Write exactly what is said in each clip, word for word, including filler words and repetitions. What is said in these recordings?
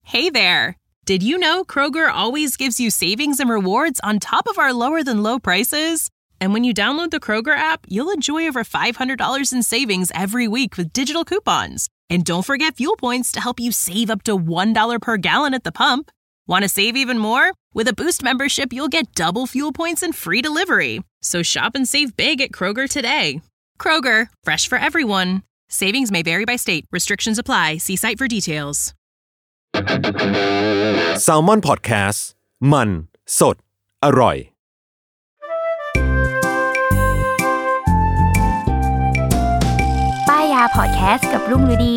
Hey there! Did you know Kroger always gives you savings and rewards on top of our lower-than-low prices? And when you download the Kroger app, you'll enjoy over five hundred dollars in savings every week with digital coupons. And don't forget fuel points to help you save up to one dollar per gallon at the pump. Want to save even more? With a Boost membership, you'll get double fuel points and free delivery. So shop and save big at Kroger today. Kroger, fresh for everyone. Savings may vary by state. Restrictions apply. See site for details. Salmon Podcast มันสดอร่อยป้ายยาพอดแคสต์กับรุ่งฤดี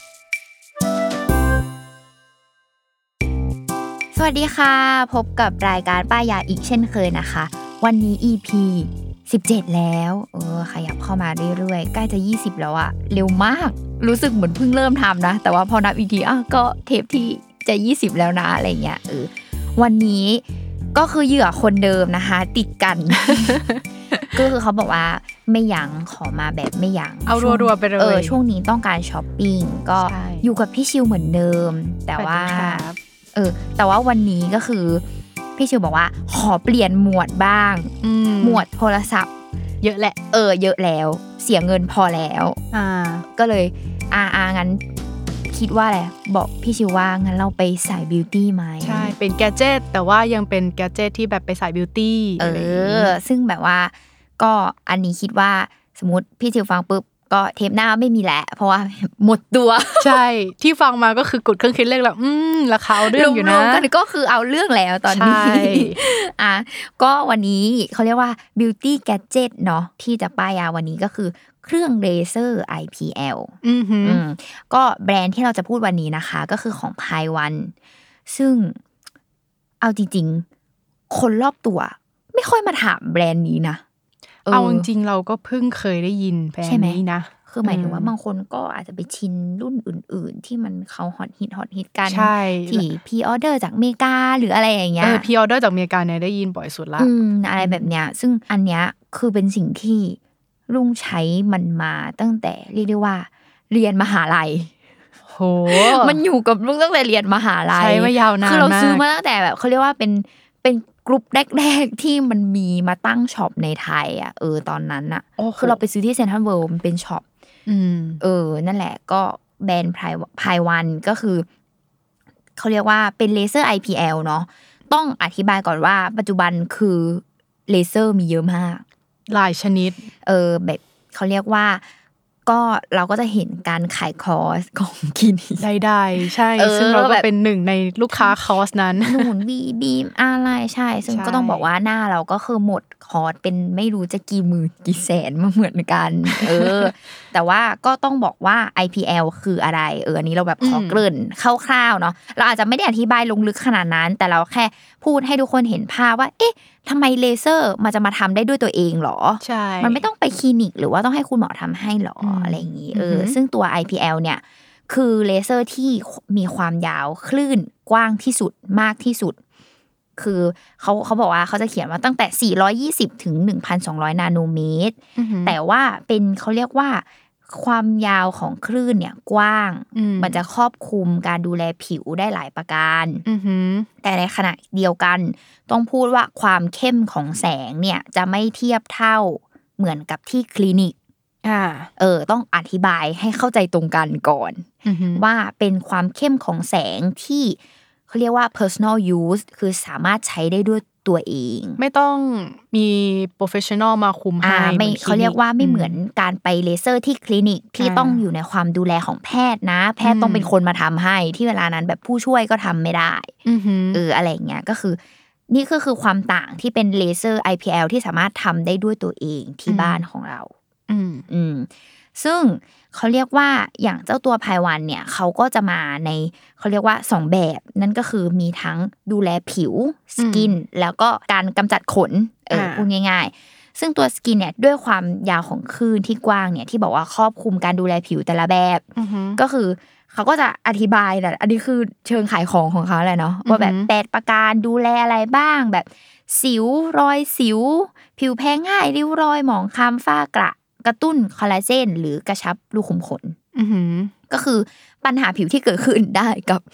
สวัสดีค่ะพบกับรายการป้ายยาอีกเช่นเคยนะคะวันนี้ อี พี สิบเจ็ดแล้วเออขยับเข้ามาเรื่อยๆใกล้จะยี่สิบแล้วอะเร็วมากรู้สึกเหมือนเพิ่งเริ่มทำนะแต่ว่าพอนับอีกทีอ่ะก็เทปที่จะยี่สิบแล้วนะอะไรเงี้ยเออวันนี้ก็คือเหยื่อคนเดิมนะคะติดกัน ก็คือเขาบอกว่าไม่ยั้งขอมาแบบไม่ยั้งเอารัวๆไปเลยเออช่วงนี้ต้องการช้อปปิ้งก็อยู่กับพี่ชิวเหมือนเดิมแต่ว่าเออแต่ว่าวันนี้ก็คือพี่ชิวบอกว่าขอเปลี่ยนหมวดบ้างหมวดโทรศัพท์เยอะแหละเออเยอะแล้วเสียเงินพอแล้วอ่าก็เลยอ่าอ่างั้นคิดว่าแหละบอกพี่ชิวว่างั้นเราไปสายบิวตี้ไหมใช่เป็นแกดเจ็ตแต่ว่ายังเป็นแกดเจ็ตที่แบบไปสายบิวตี้เออซึ่งแบบว่าก็อันนี้คิดว่าสมมติพี่ชิวฟังปุ๊บก็เทปหน้าไม่มีแหละเพราะว่าหมดตัวใช่ที่ฟังมาก็คือกดเครื่องคิดเลขแล้วอืมราคาเอาเรื่องอยู่นะกันก็คือเอาเรื่องแล้วตอนนี้อ่ะก็วันนี้เขาเรียกว่า Beauty Gadget เนาะที่จะป้ายยาวันนี้ก็คือเครื่องเลเซอร์ ไอ พี แอลอือหือก็แบรนด์ที่เราจะพูดวันนี้นะคะก็คือของ ไพวัน ซึ่งเอาจริงๆคนรอบตัวไม่ค่อยมาถามแบรนด์นี้นะเอาจริงๆเราก็เพิ่งเคยได้ยินแบรนด์นี้นะคือหมายถึงว่าบางคนก็อาจจะไปชินรุ่นอื่นๆที่มันเขาฮอตฮิตฮอตฮิตกันที่พรีออเดอร์จากอเมริกาหรืออะไรอย่างเงี้ยเออพรีออเดอร์จากอเมริกาเนี่ยได้ยินบ่อยสุดละอืมอะไรแบบเนี้ยซึ่งอันเนี้ยคือเป็นสิ่งที่ลุงใช้มันมาตั้งแต่เรียกได้ว่าเรียนมหาลัยโหมันอยู่กับลุงตั้งแต่เรียนมหาลัยใช้มายาวนานมากคือเราซื้อมาตั้งแต่แบบเขาเรียกว่าเป็นเป็นกลุ่มแรกๆที่มันมีมาตั้งช็อปในไทยอ่ะเออตอนนั้นอ่ะคือเราไปซื้อที่เซ็นทรัลเวิลด์มันเป็นช็อปเออนั่นแหละก็แบรนด์ไพวันก็คือเขาเรียกว่าเป็นเลเซอร์ ไอ พี แอล เนาะต้องอธิบายก่อนว่าปัจจุบันคือเลเซอร์มีเยอะมากหลายชนิดเออแบบเขาเรียกว่าก็เราก็จะเห็นการขายคอร์สของคลินิกได้ๆใช่ซึ่งเราก็เป็นหนึ่งในลูกค้าคอร์สนั้นหนุนวีบีมอะไรใช่ซึ่งก็ต้องบอกว่าหน้าเราก็คือหมดคอร์สเป็นไม่รู้จะกี่หมื่นกี่แสนมาเหมือนกันเออแต่ว่าก็ต้องบอกว่า ไอ พี แอล คืออะไรเอออันนี้เราแบบขอเกริ่นคร่าวๆเนาะเราอาจจะไม่ได้อธิบายลงลึกขนาดนั้นแต่เราแค่พูดให้ทุกคนเห็นภาพว่าเอ๊ะทำไมเลเซอร์มันจะมาทำได้ด้วยตัวเองหรอใช่มันไม่ต้องไปคลินิกหรือว่าต้องให้คุณหมอทำให้หรออะไรอย่างงี้เออซึ่งตัว ไอ พี แอล เนี่ยคือเลเซอร์ที่มีความยาวคลื่นกว้างที่สุดมากที่สุดคือเขาเขาบอกว่าเขาจะเขียนว่าตั้งแต่สี่ร้อยยี่สิบถึง หนึ่งพันสองร้อย นาโนเมตรแต่ว่าเป็นเขาเรียกว่าความยาวของคลื่นเนี่ยกว้างมันจะครอบคลุมการดูแลผิวได้หลายประการแต่ในขณะเดียวกันต้องพูดว่าความเข้มของแสงเนี่ยจะไม่เทียบเท่าเหมือนกับที่คลินิกอ่าเออต้องอธิบายให้เข้าใจตรงกันก่อนว่าเป็นความเข้มของแสงที่เขาเรียกว่า personal use คือสามารถใช้ได้ด้วยตัวเองไม่ต้องมี professional มาคุมให้ไม่เขาเรียกว่าไม่เหมือนการไปเลเซอร์ที่คลินิกที่ต้องอยู่ในความดูแลของแพทย์นะแพทย์ต้องเป็นคนมาทำให้ที่เวลานั้นแบบผู้ช่วยก็ทำไม่ได้เอออะไรเงี้ยก็คือนี่ก็คือความต่างที่เป็นเลเซอร์ ไอ พี แอล ที่สามารถทำได้ด้วยตัวเองที่บ้านของเราอืมอืมซึ่งเขาเรียกว่าอย่างเจ้าตัวไพวันเนี่ยเขาก็จะมาในเขาเรียกว่าสองแบบนั่นก็คือมีทั้งดูแลผิวสกินแล้วก็การกำจัดขนเออพูดง่ายๆซึ่งตัวสกินเนี่ยด้วยความยาวของคลื่นที่กว้างเนี่ยที่บอกว่าครอบคลุมการดูแลผิวแต่ละแบบก็คือเขาก็จะอธิบายแต่อันนี้คือเชิงขายของของเขาแหละเนาะว่าแบบแปดประการดูแลอะไรบ้างแบบสิวรอยสิวผิวแพ้ง่ายริ้วรอยหมองคล้ำฝ้ากระกระตุ้นคอลลาเจนหรือกระชับรูขุมขนก็คือปัญหาผิวที่เกิดขึ้นได้กับ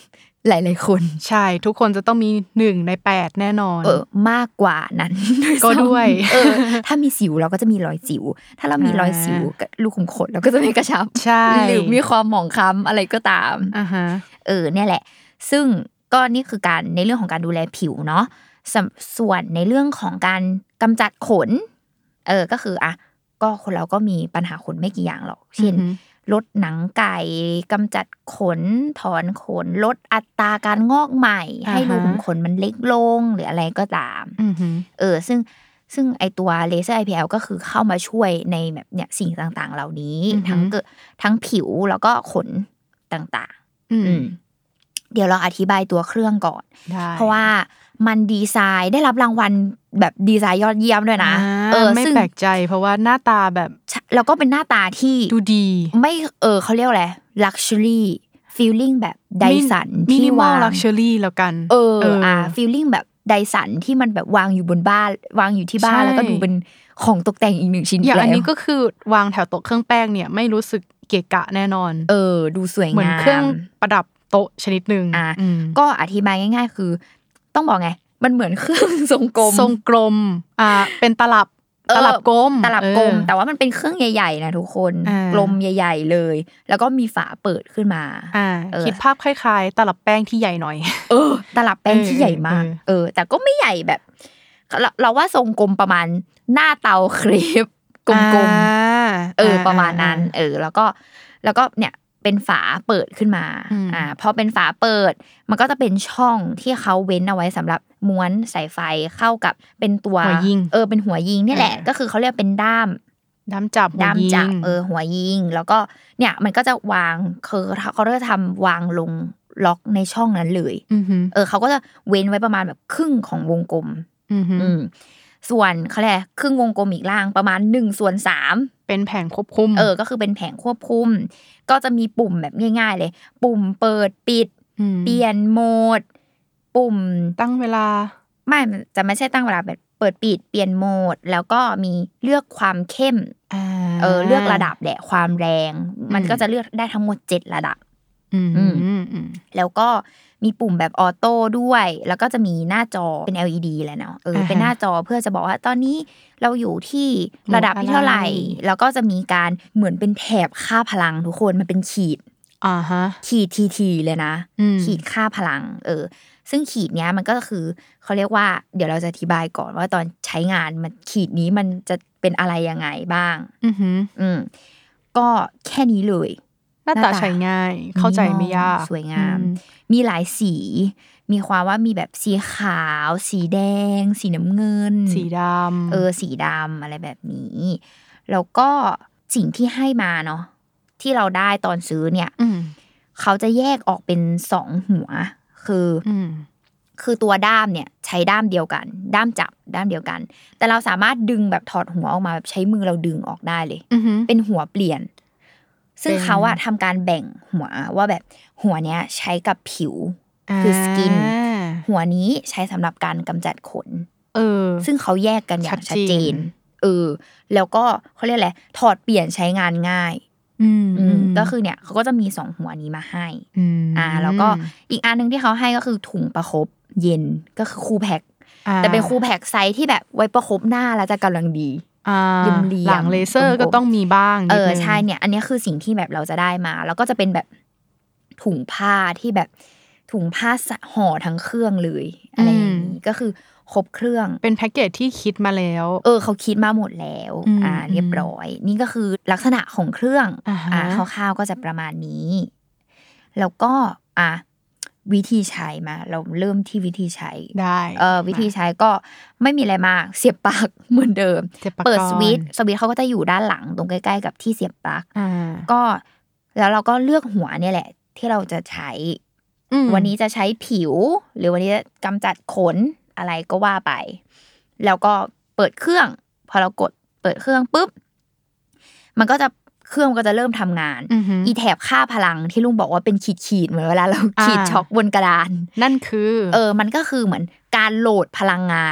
หลายๆคนใช่ทุกคนจะต้องมีหนึ่งในแปดแน่นอนเออมากกว่านั้นก็ด้วยเออถ้ามีสิวเราก็จะมีรอยสิวถ้าเรามีรอยสิวลูกขุมขนเราก็จะไม่กระชับใช่หรือมีความหมองคล้ำอะไรก็ตามอ่าฮะเออเนี่ยแหละซึ่งก็นี่คือการในเรื่องของการดูแลผิวเนาะส่วนในเรื่องของการกำจัดขนเออก็คืออ่ะก็คนเราก็มีปัญหาขนไม่กี่อย่างหรอกเช่นลดหนังไก่กำจัดขนถอนขนลดอัตราการงอกใหม่ให้รูขุมขนมันเล็กลงหรืออะไรก็ตามเออซึ่งซึ่งไอตัวเลเซอร์ ไอ พี แอล ก็คือเข้ามาช่วยในแบบเนี่ยสิ่งต่างๆเหล่านี้ทั้งเกิดทั้งผิวแล้วก็ขนต่างๆเดี๋ยวเราอธิบายตัวเครื่องก่อนเพราะว่ามันดีไซน์ได้รับรางวัลแบบดีไซน์ยอดเยี่ยมด้วยนะเออไม่แปลกใจเพราะว่าหน้าตาแบบแล้วก็เป็นหน้าตาที่ดูดีไม่เออเขาเรียกอะไร luxury feeling แบบไดสันที่วาง luxury แล้วกันเอออ่า feeling แบบไดสันที่มันแบบวางอยู่บนบ้านวางอยู่ที่บ้านแล้วก็ดูเป็นของตกแต่งอีกหนึ่งชิ้นอย่างอันนี้ก็คือวางแถวโต๊ะเครื่องแป้งเนี่ยไม่รู้สึกเกะกะแน่นอนเออดูสวยงามเหมือนเครื่องประดับโต๊ะชนิดนึงอ่าก็อธิบายง่ายๆคือต้องบอกไงมันเหมือนเครื่องทรงกลมทรงกลมอ่าเป็นตลับตลับกลมตลับกลมแต่ว่ามันเป็นเครื่องใหญ่ๆนะทุกคนกลมใหญ่ๆเลยแล้วก็มีฝาเปิดขึ้นมาอ่าคิดภาพคล้ายๆตลับแป้งที่ใหญ่หน่อยเออตลับแป้งที่ใหญ่มากเออแต่ก็ไม่ใหญ่แบบเราว่าทรงกลมประมาณหน้าเตาเครปกลมๆเออประมาณนั้นเออแล้วก็แล้วก็เนี่ยเป็นฝาเปิดขึ้นมาอ่าพอเป็นฝาเปิดมันก็จะเป็นช่องที่เขาเว้นเอาไว้สำหรับม้วนสายไฟเข้ากับเป็นตัวหัวยิงเออเป็นหัวยิงนี่แหละก็คือเขาเรียกเป็นด้ามด้ามจับด้ามจับเออหัวยิงแล้วก็เนี่ยมันก็จะวางคือเขาจะทำวางลงล็อกในช่องนั้นเลยเออเขาก็จะเว้นไว้ประมาณแบบครึ่งของวงกลมอืมส่วนเขาเรียกครึ่งวงกลมอีกล่างประมาณหนึ่งส่วนสามเป็นแผงควบคุมเออก็คือเป็นแผงควบคุมก็จะมีปุ่มแบบง่ายๆเลยปุ่มเปิดปิดเปลี่ยนโหมดปุ่มตั้งเวลาไม่จะไม่ใช่ตั้งเวลาแบบเปิดปิดเปลี่ยนโหมดแล้วก็มีเลือกความเข้มเออเลือกระดับแหละความแรงมันก็จะเลือกได้ทั้งหมดเจ็ดระดับอืมแล้วก็มีปุ่มแบบออโต้ด้วยแล้วก็จะมีหน้าจอเป็น แอล อี ดี แหละเนาะเออเป็นหน้าจอเพื่อจะบอกว่าตอนนี้เราอยู่ที่ระดับที่เท่าไหร่แล้วก็จะมีการเหมือนเป็นแถบค่าพลังทุกคนมันเป็นขีดอ่าฮะขีดทีๆเลยนะขีดค่าพลังเออซึ่งขีดเนี้ยมันก็คือเขาเรียกว่าเดี๋ยวเราจะอธิบายก่อนว่าตอนใช้งานมันขีดนี้มันจะเป็นอะไรยังไงบ้างอือฮึอืมก็แค่นี้เลยหน้าตาใช้ง่ายเข้าใจไม่ยากสวยงามมีหลายสีมีความว่ามีแบบสีขาวสีแดงสีน้ำเงินสีดำเออสีดำอะไรแบบนี้แล้วก็สิ่งที่ให้มาเนาะที่เราได้ตอนซื้อเนี่ยเขาจะแยกออกเป็นสองหัวคือคือตัวด้ามเนี่ยใช้ด้ามเดียวกันด้ามจับด้ามเดียวกันแต่เราสามารถดึงแบบถอดหัวออกมาแบบใช้มือเราดึงออกได้เลยเป็นหัวเปลี่ยนซึ่งเขาอะทำการแบ่งหัวว่าแบบหัวเนี้ยใช้กับผิวคือสกินหัวนี้ใช้สำหรับการกำจัดขนเออซึ่งเขาแยกกันอย่างชัดเจนเออแล้วก็เขาเรียกอะไรถอดเปลี่ยนใช้งานง่ายอืมก็คือเนี่ยเขาก็จะมีสองหัวนี้มาให้อ่าแล้วก็อีกอันนึงที่เขาให้ก็คือถุงประคบเย็นก็คือคูลแพ็คแต่เป็นคูลแพ็คไซส์ที่แบบไว้ประคบหน้าแล้วจะกำลังดีหลังเลเซอร์ก็ต้องมีบ้างเออใช่เนี่ยอันนี้คือสิ่งที่แบบเราจะได้มาแล้วก็จะเป็นแบบถุงผ้าที่แบบถุงผ้าห่อทั้งเครื่องเลยอะไรอย่างนี้ก็คือครบเครื่องเป็นแพ็กเกจที่คิดมาแล้วเออเขาคิดมาหมดแล้วอ่าเรียบร้อยนี่ก็คือลักษณะของเครื่องอ่าคร่าวๆก็จะประมาณนี้แล้วก็อ่ะวิธีใช้มาเราเริ่มที่วิธีใช้ได้เออวิธีใช้ก็ไม่มีอะไรมากเสียบปลั๊กเหมือนเดิมเปิดสวิตช์สวิตช์เขาก็จะอยู่ด้านหลังตรงใกล้ๆกับที่เสียบปลั๊กก็แล้วเราก็เลือกหัวเนี่ยแหละที่เราจะใช้วันนี้จะใช้ผิวหรือวันนี้จะกำจัดขนอะไรก็ว่าไปแล้วก็เปิดเครื่องพอเรากดเปิดเครื่องปุ๊บมันก็จะเครื่องก็จะเริ่มทำงานอีแถบค่าพลังที่ลุงบอกว่าเป็นขีดๆเหมือนเวลาเราขีดช็อกบนกระดานนั่นคือเออมันก็คือเหมือนการโหลดพลังงาน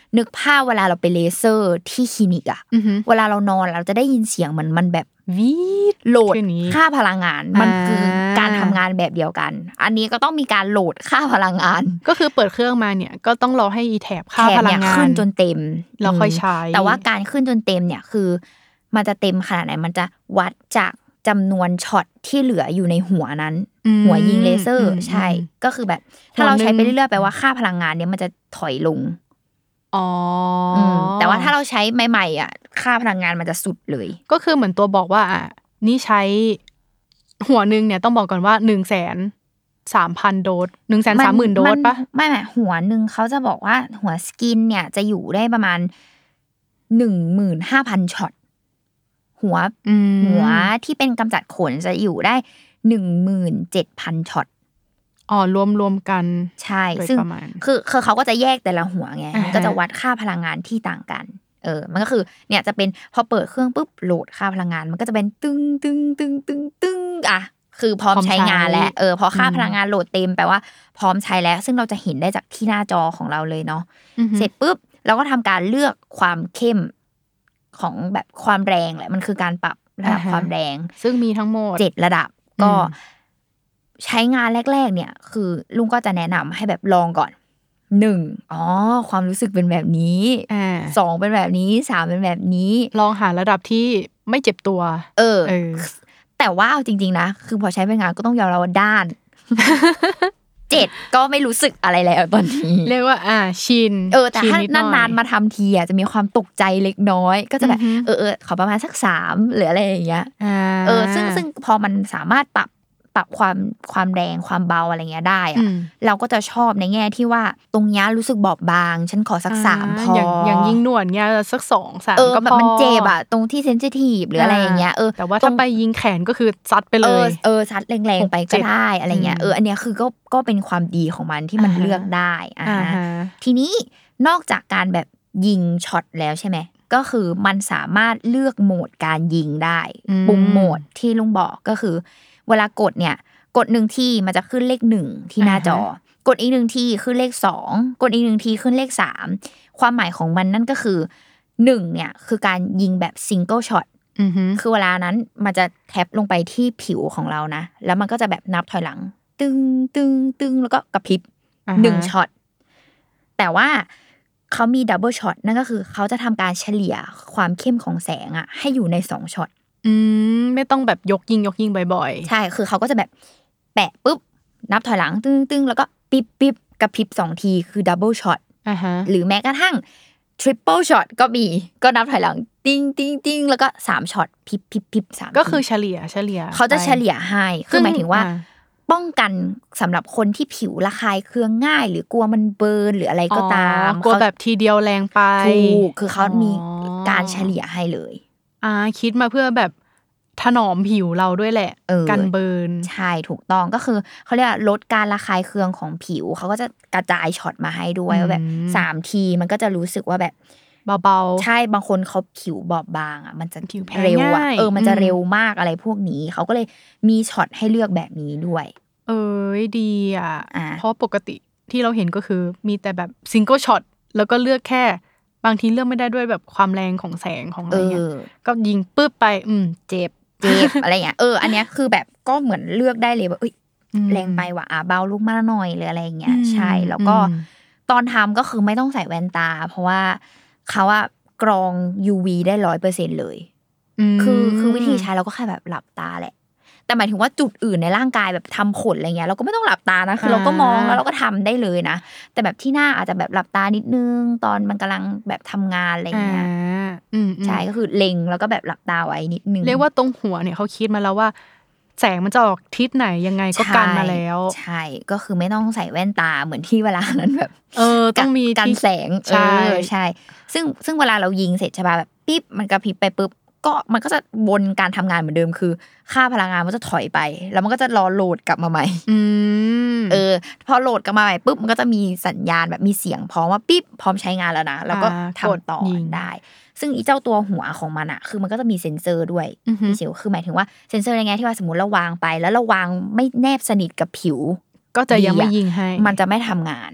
นึกภาพเวลาเราไปเลเซอร์ที่คลินิกอะเวลาเรานอนเราจะได้ยินเสียงมันมันแบบวีดโหลดค่าพลังงานมันคือการทำงานแบบเดียวกันอันนี้ก็ต้องมีการโหลดค่าพลังงานก็คือเปิดเครื่องมาเนี่ยก็ต้องรอให้อีแถบค่าพลังงานขึ้นจนเต็มแล้วค่อยใช้แต่ว่าการขึ้นจนเต็มเนี่ยคือมันจะเต็มขนาดไหนมันจะวัดจากจำนวนช็อตที่เหลืออยู่ในหัวนั้นหัวยิงเลเซอร์ใช่ก็คือแบบถ้าเราใช้ไปเรื่อยๆแปลว่าค่าพลังงานเนี่ยมันจะถอยลงอ๋อแต่ว่าถ้าเราใช้ใหม่ๆอ่ะค่าพลังงานมันจะสุดเลยก็คือเหมือนตัวบอกว่าอ่ะนี่ใช้หัวนึงเนี่ยต้องบอกก่อนว่า หนึ่งแสนสามพัน โดส หนึ่งแสนสามหมื่น โดสป่ะไม่ไม่หัวนึงเขาจะบอกว่าหัวสกินเนี่ยจะอยู่ได้ประมาณ หนึ่งหมื่นห้าพัน ช็อตหัวหัวที่เป็นกำจัดขนจะอยู่ได้ หนึ่งหมื่นเจ็ดพัน ช็อตอ๋อรวมๆกันใช่ซึ่งคือคือเขาก็จะแยกแต่ละหัวไงมันก็จะวัดค่าพลังงานที่ต่างกันเออมันก็คือเนี่ยจะเป็นพอเปิดเครื่องปุ๊บโหลดค่าพลังงานมันก็จะเป็นตึ้งตึ้งตึ้งตึ้งตึ้งอ่ะคือพร้อมใช้งานแล้วเออพอค่าพลังงานโหลดเต็มแปลว่าพร้อมใช้แล้วซึ่งเราจะเห็นได้จากที่หน้าจอของเราเลยเนาะเสร็จปุ๊บเราก็ทำการเลือกความเข้มของแบบความแรงแหละมันคือการปรับระดับความแรงซึ่งมีทั้งหมดเจ็ดระดับก็ใช้งานแรกๆเนี่ยคือลุงก็จะแนะนำให้แบบลองก่อนหนึ่งอ๋อความรู้สึกเป็นแบบนี้สองเป็นแบบนี้สามเป็นแบบนี้ลองหาระดับที่ไม่เจ็บตัวเออแต่ว่าเอาจริงๆนะคือพอใช้ไปงานก็ต้องยอมรับว่าด้านเจ็ดก็ไม่รู้สึกอะไรแล้วตอนนี้เรียกว่าอ่าชินเออแต่ถ้านานๆมาทำทีอ่ะจะมีความตกใจเล็กน้อยก็จะแบบเออเออขอประมาณสักสามหรืออะไรอย่างเงี้ยเออซึ่งซึ่งพอมันสามารถปรับปรับความความแรงความเบาอะไรเงี้ยได้อ่ะเราก็จะชอบในแง่ที่ว่าตรงนี้รู้สึกบอบบางฉันขอสักสามพออย่างอย่างยิงหนวดเงี้ยสักสองสามก็พอมันเจ็บอ่ะตรงที่เซนซิทีฟหรืออะไรอย่างเงี้ยเออแต่ว่าถ้าไปยิงแขนก็คือซัดไปเลยเออซัดแรงๆไปก็ได้อะไรเงี้ยเอออันเนี้ยคือก็ก็เป็นความดีของมันที่มันเลือกได้อ่าทีนี้นอกจากการแบบยิงช็อตแล้วใช่ไหมก็คือมันสามารถเลือกโหมดการยิงได้ปุ่มโหมดที่ลุงบอกก็คือเวลากดเนี่ยกดหนึ่งที่มันจะขึ้นเลขหนึ่งที่หน้าจอกดอีกหนึ่งที่ขึ้นเลขสองกดอีกหนึ่งที่ขึ้นเลขสามความหมายของมันนั่นก็คือหนึ่งเนี่ยคือการยิงแบบซิงเกิลช็อตคือเวลานั้นมันจะแท็บลงไปที่ผิวของเรานะแล้วมันก็จะแบบนับถอยหลังตึงตึงตึงแล้วก็กระพริบหนึ่งช็อตแต่ว่าเขามีดับเบิลช็อตนั่นก็คือเขาจะทำการเฉลี่ยความเข้มของแสงอ่ะให้อยู่ในสองช็อตอืมไม่ต้องแบบยกยิงยกยิงบ่อยๆใช่คือเขาก็จะแบบแปะปุ๊บนับถอยหลังตึ้งตึ้งแล้วก็ปิ๊บปิ๊บกระพริบสองทีคือดับเบิลช็อตหรือแม้กระทั่งทริปเปิลช็อตก็มีก็นับถอยหลังติ้งติ้งติ้งแล้วก็สามช็อตพิบพิบพิบสามก็คือเฉลี่ยเฉลี่ยเขาจะเฉลี่ยให้คือหมายถึงว่าป้องกันสำหรับคนที่ผิวระคายเคืองง่ายหรือกลัวมันเบิร์นหรืออะไรก็ตามกลัวแบบทีเดียวแรงไปถูกคือเขามีการเฉลี่ยให้เลยอ่าคิดมาเพื่อแบบถนอมผิวเราด้วยแหละกันเบิร์นใช่ถูกต้องก็คือเขาเรียกลดการระคายเคืองของผิวเขาก็จะกระจายช็อตมาให้ด้วยว่าแบบสามทีมันก็จะรู้สึกว่าแบบเบาๆใช่บางคนเขาผิวบอบบางอ่ะมันจะเร็วอ่ะเออมันจะเร็วมากอะไรพวกนี้เขาก็เลยมีช็อตให้เลือกแบบนี้ด้วยเออดีอ่ะเพราะปกติที่เราเห็นก็คือมีแต่แบบซิงเกิลช็อตแล้วก็เลือกแค่บางทีเลือกไม่ได้ด้วยแบบความแรงของแสงของอะไรเงี้ยก็ยิงปึ๊บไปอืมเจ็บเจ็บอะไรเงี้ยเอออันเนี้ยคือแบบก็เหมือนเลือกได้เลยว่าเอ้ยแรงไปว่ะอ่ะเบาลูกมาหน่อยหรืออะไรเงี้ยใช่แล้วก็ตอนทำก็คือไม่ต้องใส่แว่นตาเพราะว่าเขาอะกรอง ยู วี ได้ ร้อยเปอร์เซ็นต์ เลยคือคือวิธีใช้เราก็แค่แบบหลับตาแหละแต่หมายถึงว่าจุดอื่นในร่างกายแบบทำขนอะไรเงี้ยเราก็ไม่ต้องหลับตานะคือเราก็มองแล้วเราก็ทำได้เลยนะแต่แบบที่หน้าอาจจะแบบหลับตานิดนึงตอนมันกำลังแบบทำงานอะไรเงี้ยใช่ก็คือเล็งแล้วก็แบบหลับตาไว้นิดนึงเรียกว่าตรงหัวเนี่ยเขาคิดมาแล้วว่าแสงมันจะออกทิศไหนยังไงก็กันมาแล้วใช่ก็คือไม่ต้องใส่แว่นตาเหมือนที่เวลานั้นแบบเออต้องมีกันแสงใช่ใช่ซึ่งซึ่งเวลาเรายิงเสร็จใช่ป่ะแบบปิ๊บมันกระพริบไปปุ๊บก็มันก็จะวนการทำงานเหมือนเดิมคือค่าพลังงานมันจะถอยไปแล้วมันก็จะรอโหลดกลับมาใหม่เออพอโหลดกลับมาใหม่ปุ๊บมันก็จะมีสัญญาณแบบมีเสียงพร้อมว่าปิ๊บพร้อมใช้งานแล้วนะแล้วก็ทำต่อได้ซึ่งอีเจ้าตัวหัวของมันอะคือมันก็จะมีเซ็นเซอร์ด้วยพี่เชลคือหมายถึงว่าเซ็นเซอร์ในแง่ที่ว่าสมมติเราวางไปแล้วเราวางไม่แนบสนิทกับผิวก็จะยังไม่ยิงให้มันจะไม่ทำงาน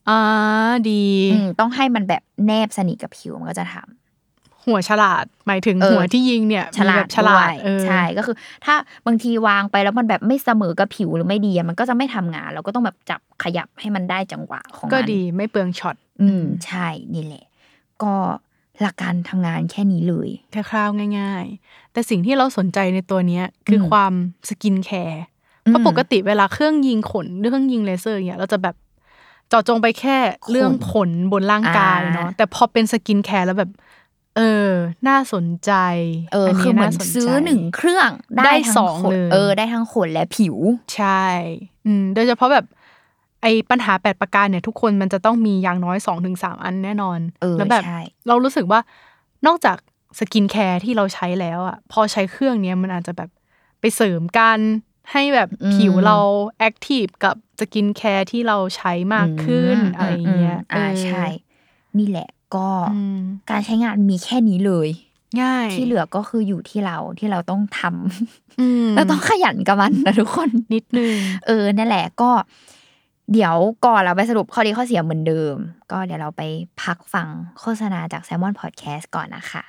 อ่าดีต้องให้มันแบบแนบสนิทกับผิวมันก็จะทำหัวฉลาดหมายถึงหัวที่ยิงเนี่ยฉลาดฉลาดใช่ก็คือถ้าบางทีวางไปแล้วมันแบบไม่เสมอกับผิวหรือไม่ดีมันก็จะไม่ทำงานเราก็ต้องแบบจับขยับให้มันได้จังหวะของมันก็ดีไม่เปลืองช็อตอืมใช่นี่แหละก็หลักการทำงานแค่นี้เลยคร่าวๆง่ายๆแต่สิ่งที่เราสนใจในตัวเนี้ยคือความสกินแคร์เพราะปกติเวลาเครื่องยิงขนเครื่องยิงเลเซอร์เนี่ยเราจะแบบเจาะจงไปแค่เรื่องขนบนร่างกายเนาะแต่พอเป็นสกินแคร์แล้วแบบเออน่าสนใจเออคือเหมือนซื้อหนึ่งเครื่องได้สองเลยเออได้ทั้งขนและผิวใช่อืมโดยเฉพาะแบบไอ้ปัญหาแปดประการเนี่ยทุกคนมันจะต้องมีอย่างน้อย สองถึงสาม อันแน่นอนแล้วแบบเรารู้สึกว่านอกจากสกินแคร์ที่เราใช้แล้วอ่ะพอใช้เครื่องเนี้ยมันอาจจะแบบไปเสริมกันให้แบบผิวเราแอคทีฟกับสกินแคร์ที่เราใช้มากขึ้นอะไรเงี้ยอ่าใช่นี่แหละก็การใช้งานมีแค่นี้เลยง่ายที่เหลือก็คืออยู่ที่เราที่เราต้องทำแล้วต้องขยันกับมันนะทุกคนนิดนึงเออนั่นแหละก็เดี๋ยวก่อนเราไปสรุปข้อดีข้อเสียเหมือนเดิมก็เดี๋ยวเราไปพักฟังโฆษณาจาก Salmon Podcast ก่อนนะคะ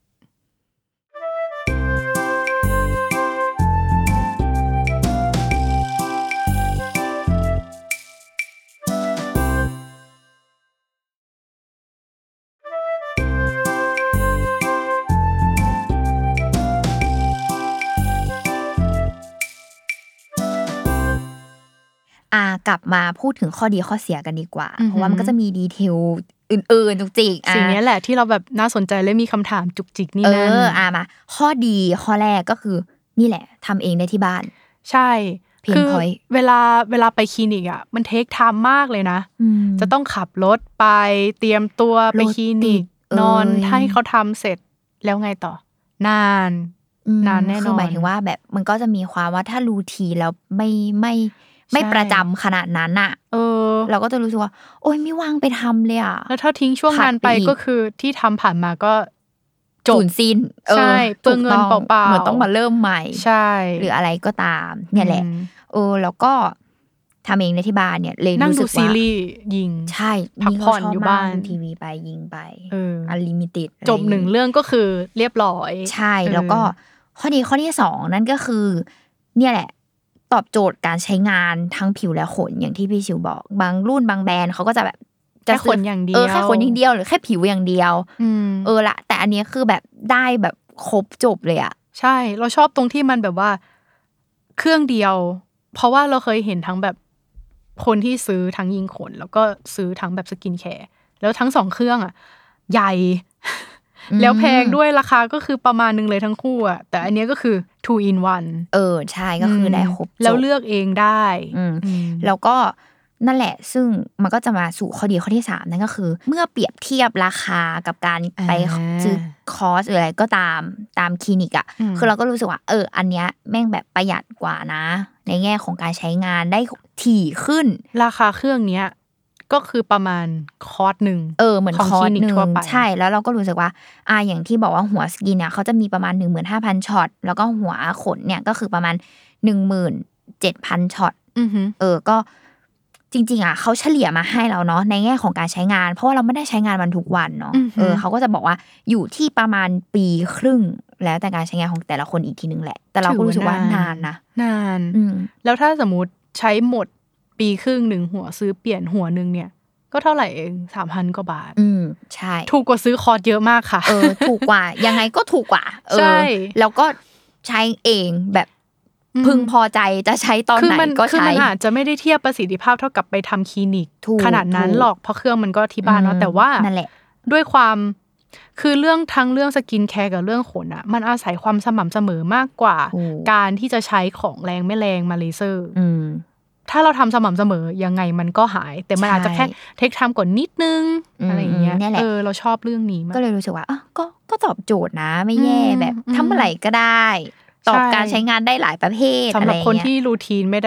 อ่ากลับมาพูดถึงข้อดีข้อเสียกันดีกว่าเพราะว่ามันก็จะมีดีเทลอื่นๆจุกจิกสิ่งนี้แหละที่เราแบบน่าสนใจและมีคำถามจุกจิกนี่นั่นเอออ่ามาข้อดีข้อแรกก็คือนี่แหละทำเองได้ที่บ้านใช่คือเวลาเวลาไปคลินิกอ่ะมันเทคไทม์มากเลยนะจะต้องขับรถไปเตรียมตัวไปคลินิกนอนให้เขาทำเสร็จแล้วไงต่อนานนานแน่นอนคือหมายถึงว่าแบบมันก็จะมีความว่าถ้ารูทีแล้วไม่ไม่ไม่ประจำขนาดนั้นอ่ะเออเราก็จะรู้สึกว่าโอ๊ยไม่ว่างไปทำเลยอ่ะแล้วถ้าทิ้งช่วงงานไปก็คือที่ทำผ่านมาก็จบสิ้นใช่เปลืองเงินเปล่าๆเหมือนต้องมาเริ่มใหม่ใช่หรืออะไรก็ตามเนี่ยแหละเออแล้วก็ทำเองในที่บ้านเนี่ยเลยรู้สึกว่านั่งดูซีรีส์ยิงใช่พักผ่อนอยู่บ้านทีวีไปยิงไปอันลิมิเต็ดจบหนึ่งเรื่องก็คือเรียบร้อยใช่แล้วก็ข้อดีข้อที่สองนั่นก็คือเนี่ยแหละตอบโจทย์การใช้งานทั้งผิวและขนอย่างที่พี่ชิวบอกบางรุ่นบางแบรนด์เขาก็จะแบบแค่ขนอย่างเดียวเออแค่ขนอย่างเดียวหรือแค่ผิวอย่างเดียวเออละแต่อันนี้คือแบบได้แบบครบจบเลยอ่ะใช่เราชอบตรงที่มันแบบว่าเครื่องเดียวเพราะว่าเราเคยเห็นทั้งแบบคนที่ซื้อทั้งยิงขนแล้วก็ซื้อทั้งแบบสกินแคร์แล้วทั้งสองเครื่องอ่ะใหญ่แล้วแพงด้วยราคาก็คือประมาณนึงเลยทั้งคู่อ่ะแต่อันนี้ก็คือ two in one เออใช่ก็คือได้ครบแล้วเลือกเองได้แล้วก็นั่นแหละซึ่งมันก็จะมาสู่ข้อดีข้อที่สามนั่นก็คือเมื่อเปรียบเทียบราคากับการไปซื้อคอร์สหรืออะไรก็ตามตามคลินิกอ่ะคือเราก็รู้สึกว่าเอออันเนี้ยแม่งแบบประหยัดกว่านะในแง่ของการใช้งานได้ถี่ขึ้นราคาเครื่องเนี้ยก็คือประมาณคอร์สนึงเออเหมือนคอร์สนึงใช่แล้วเราก็รู้สึกว่าอ่าอย่างที่บอกว่าหัวสกินเนี่ยเขาจะมีประมาณ หนึ่งหมื่นห้าพัน ช็อตแล้วก็หัวขนเนี่ยก็คือประมาณ หนึ่งหมื่นเจ็ดพัน ช็อตเออก็จริงๆอ่ะเขาเฉลี่ยมาให้เราเนาะในแง่ของการใช้งานเพราะว่าเราไม่ได้ใช้งานมันทุกวันเนาะเออเขาก็จะบอกว่าอยู่ที่ประมาณปีครึ่งแล้วแต่การใช้งานของแต่ละคนอีกทีนึงแหละแต่เราก็รู้สึกว่านานนะนานแล้วถ้าสมมติใช้หมดปีครึ่งหนึ่งหัวซื้อเปลี่ยนหัวนึงเนี่ยก็เท่าไหร่เอง สามพัน กว่าบาทอืมใช่ถูกกว่าซื้อคอร์สเยอะมากค่ะเออถูกกว่ายังไงก็ถูกกว่าเออแล้วก็ใช้เองแบบพึงพอใจจะใช้ตอนไหนก็ใช้คือมันอาจจะไม่ได้เทียบประสิทธิภาพเท่ากับไปทำคลินิกขนาดนั้นหรอกเพราะเครื่องมันก็ที่บ้านเนาะแต่ว่านั่นแหละด้วยความคือเรื่องทั้งเรื่องสกินแคร์กับเรื่องขนอ่ะมันอาศัยความสม่ำเสมอมากกว่าการที่จะใช้ของแรงไม่แรงมาเลเซอร์ถ้าเราทำสม่ำเสมอยังไงมันก็หายแต่มันอาจจะแค่เทคไทม์กว่านิดนึงอะไรอย่างเงี้ยเออเราชอบเรื่องนี้มากก็เลยรู้สึกว่าอ่ะก็ก็ตอบโจทย์นะไม่แย่แบบทำเมื่อไหร่ก็ได้ตอบการใช้งานได้หลายประเภทสำหรับคนที่รูทีนไม่ได้แบบ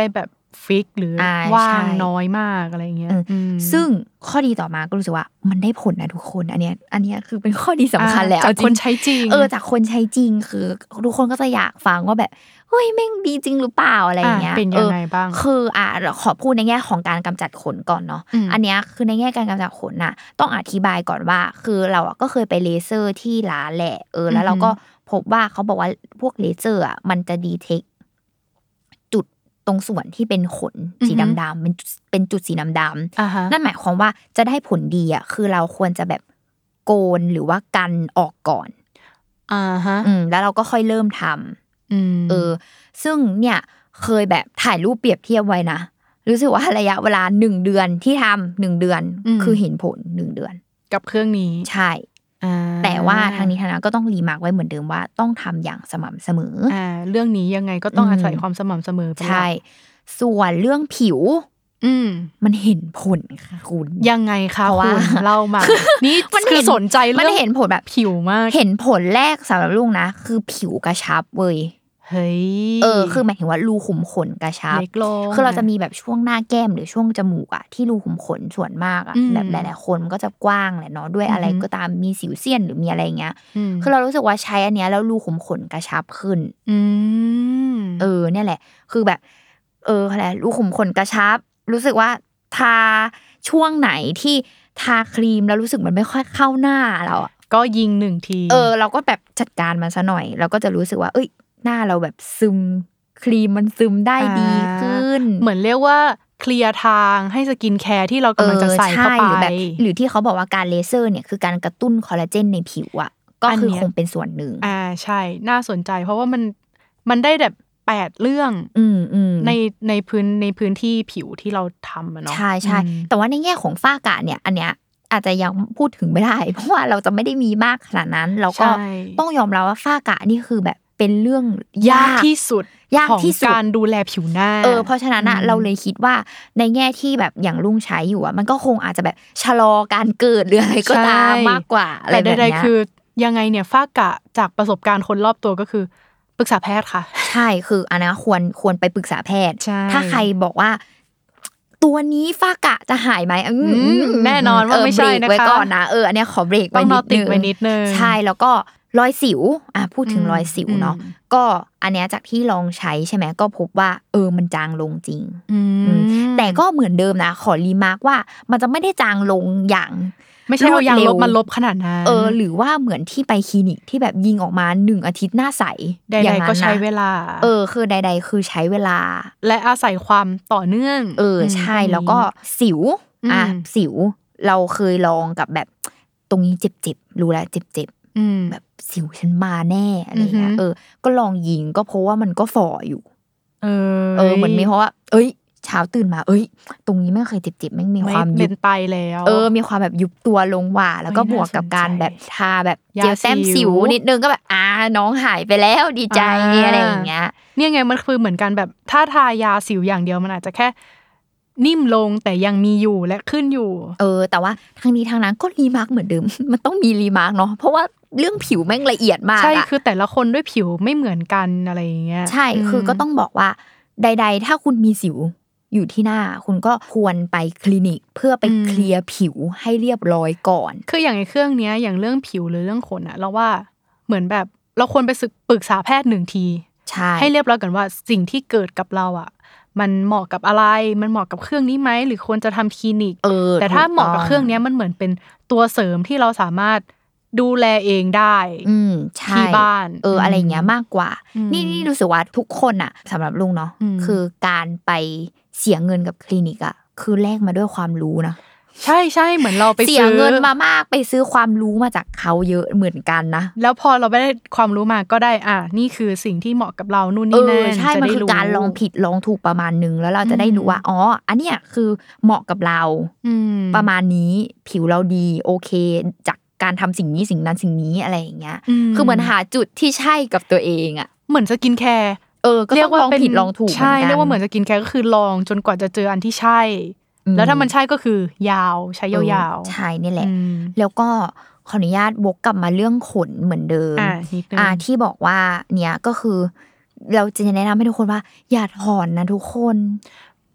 ฟิกหรือว่างน้อยมากอะไรเงี้ยซึ่งข้อดีต่อมาก็รู้สึกว่ามันได้ผลนะทุกคนอันเนี้ยอันเนี้ยคือเป็นข้อดีสำคัญแล้วจากคนใช้จริงเออจากคนใช้จริงคือทุกคนก็จะอยากฟังว่าแบบเฮ้ยแม่งดีจริงหรือเปล่าอะไรเงี้ยเป็นยังไงบ้างคืออ่ะขอพูดในแง่ของการกำจัดขนก่อนเนาะอันเนี้ยคือในแง่การกำจัดขนน่ะต้องอธิบายก่อนว่าคือเราก็เคยไปเลเซอร์ที่ร้านแหละเออแล้วเราก็พบว่าเขาบอกว่าพวกเลเซอร์อ่ะมันจะดีเทคจุดตรงส่วนที่เป็นขนสีดำๆเป็นเป็นจุดสีดำๆนั่นหมายความว่าจะได้ผลดีอ่ะคือเราควรจะแบบโกนหรือว่ากันออกก่อนอ่าฮะอืมแล้วเราก็ค่อยเริ่มทำเออซึ่งเนี่ยเคยแบบถ่ายรูปเปรียบเทียบไว้นะรู้สึกว่าระยะเวลาหนึ่งเดือนที่ทำหนึ่งเดือนคือเห็นผลหนึ่งเดือนกับเครื่องนี้ใช่แต่ว่าทางนี้ทางนั้นก็ต้องรีมาร์คไว้เหมือนเดิมว่าต้องทำอย่างสม่ำเสมออ่าเรื่องนี้ยังไงก็ต้องอาศัยความสม่ำเสมอใช่ส่วนเรื่องผิวอืมมันเห็นผลค่ะคุณยังไงคะคุณเล่ามานี่คือสนใจเรื่องมันเห็นผลแบบผิวมากเห็นผลแรกสำหรับลุงนะคือผิวกระชับเว้ยเฮ้ยเออคือหมายถึงว่ารูขุมขนกระชับคือเราจะมีแบบช่วงหน้าแก้มหรือช่วงจมูกอ่ะที่รูขุมขนส่วนมากอ่ะแบบหลายๆคนมันก็จะกว้างแหละเนาะด้วยอะไรก็ตามมีสิวเซียนหรือมีอะไรเงี้ยคือเรารู้สึกว่าใช้อันเนี้ยแล้วรูขุมขนกระชับขึ้นเออเนี่ยแหละคือแบบเอออะไรรูขุมขนกระชับรู้สึกว่าทาช่วงไหนที่ทาครีมแล้วรู้สึกมันไม่ค่อยเข้าหน้าเราอ่ะก็ยิงหนึ่งทีเออเราก็แบบจัดการมันซะหน่อยเราก็จะรู้สึกว่าเอ้ยหน้าเราแบบซึมครีมมันซึมได้ดีขึ้นเหมือนเรียกว่าเคลียร์ทางให้สกินแคร์ที่เรากำลังจะใส่เข้าไปหรือแบบหรือที่เขาบอกว่าการเลเซอร์เนี่ยคือการกระตุ้นคอลลาเจนในผิวอ่ะก็คือคงเป็นส่วนหนึ่งอ่าใช่น่าสนใจเพราะว่ามันมันได้แบบแปดเรื่องในในพื้นในพื้นที่ผิวที่เราทำอะเนาะใช่ใช่แต่ว่าในแง่ของฝ้ากระเนี่ยอันเนี้ยอาจจะยังพูดถึงไม่ได้เพราะว่าเราจะไม่ได้มีมากขนาดนั้นแล้วก็ต้องยอมรับว่าฝ้ากระนี่คือแบบเป็นเรื่องยากที่สุดยากที่สุดการดูแลผิวหน้าเออเพราะฉะนั้นอ่ะเราเลยคิดว่าในแง่ที่แบบอย่างลุงใช้อยู่อ่ะมันก็คงอาจจะแบบชะลอการเกิดหรืออะไรก็ตามมากกว่าอะไรแบบนี้แต่ใดๆคือยังไงเนี่ยฝ้ากระจากประสบการณ์คนรอบตัวก็คือปรึกษาแพทย์ค่ะใช่คืออันนั้นควรควรไปปรึกษาแพทย์ถ้าใครบอกว่าตัวนี้ฝ้ากระจะหายไหมแน่นอนว่าไม่ใช่นะคะไว้ก่อนนะเอออันนี้ขอเบรกไว้นิดนึงใช่แล้วก็รอยสิวอ่ะพูดถึงรอยสิวเนาะก็อันเนี้ยจากที่ลองใช้ใช่ไหมก็พบว่าเออมันจางลงจริงแต่ก็เหมือนเดิมนะขอรีมาร์คว่ามันจะไม่ได้จางลงอย่างไม่ใช่เอายางลบมันลบขนาดนั้นเออหรือว่าเหมือนที่ไปคลินิกที่แบบยิงออกมาหนึ่งอาทิตย์หน้าใสอย่างนั้นก็ใช้เวลาเออคือใดๆคือใช้เวลาและอาศัยความต่อเนื่องเออใช่แล้วก็สิวอ่ะสิวเราเคยลองกับแบบตรงนี้เจ็บๆรู้แล้วเจ็บๆแบบสิวฉันมาแน่อะไรเงี้ยเออก็ลองยิงก็เพราะว่ามันก็ฝ่ออยู่เออเออเหมือนมีเพราะว่าเอ้ยเช้าตื่นมาเอ้ยตรงนี้ไม่เคยเจ็บๆไม่มีความยุบไปแล้วเออมีความแบบยุบตัวลงว่าแล้วก็บวกกับการแบบทาแบบเจลแต้มสิวนิดนึงก็แบบอ่าน้องหายไปแล้วดีใจอะไรอย่างเงี้ยเนี่ยไงมันคือเหมือนกันแบบถ้าทายาสิวอย่างเดียวมันอาจจะแค่นิ่มลงแต่ยังมีอยู่และขึ้นอยู่เออแต่ว่าทางนี้ทางนั้นก็รีมาร์คเหมือนเดิมมันต้องมีรีมาร์คเนาะเพราะว่าเรื่องผิวแม่งละเอียดมากใช่คือแต่ละคนด้วยผิวไม่เหมือนกันอะไรอย่างเงี้ยใช่คือก็ต้องบอกว่าใดๆถ้าคุณมีสิวอยู่ที่หน้าคุณก็ควรไปคลินิกเพื่อไปเคลียร์ผิวให้เรียบร้อยก่อนคืออย่างไอ้เครื่องเนี้ยอย่างเรื่องผิวหรือเรื่องขนอะเราว่าเหมือนแบบเราควรไปปรึกษาแพทย์หนึ่งทีใช่ให้เรียบร้อยก่อนว่าสิ่งที่เกิดกับเราอะมันเหมาะกับอะไรมันเหมาะกับเครื่องนี้ไหมหรือควรจะทำคลินิกเออแต่ถ้าเหมาะกับเครื่องเนี้ยมันเหมือนเป็นตัวเสริมที่เราสามารถดูแลเองได้ที่บ้านเอออะไรเงี้ยมากกว่านี่นี่รู้สึกว่าทุกคนอะสำหรับลุงเนาะคือการไปเสียเงินกับคลินิกอะคือแลกมาด้วยความรู้นะใช่ใช่เหมือนเราไปเสียเงินมามากไปซื้อความรู้มาจากเขาเยอะเหมือนกันนะแล้วพอเราได้ความรู้มาก็ได้อ่ะนี่คือสิ่งที่เหมาะกับเรานู่นนี่นั่นใช่มันคือการลองผิดลองถูกประมาณนึงแล้วเราจะได้รู้ว่าอ๋ออันเนี้ยคือเหมาะกับเราประมาณนี้ผิวเราดีโอเคจากการทำสิ่งนี้สิ่งนั้นสิ่งนี้อะไรอย่างเงี้ยคือเหมือนหาจุดที่ใช่กับตัวเองอ่ะเหมือนสกินแคร์เออก็ต้องลองผิดลองถูกใช่เรียกว่าเหมือนสกินแคร์ก็คือลองจนกว่าจะเจออันที่ใช่แล้วถ้ามันใช่ก็คือยาวใช้ยาวๆใช่นี่แหละแล้วก็ขออนุญาตวกกลับมาเรื่องขนเหมือนเดิมอ่าที่บอกว่าเนี้ยก็คือเราจะแนะนำให้ทุกคนว่าอย่าถอนนะทุกคน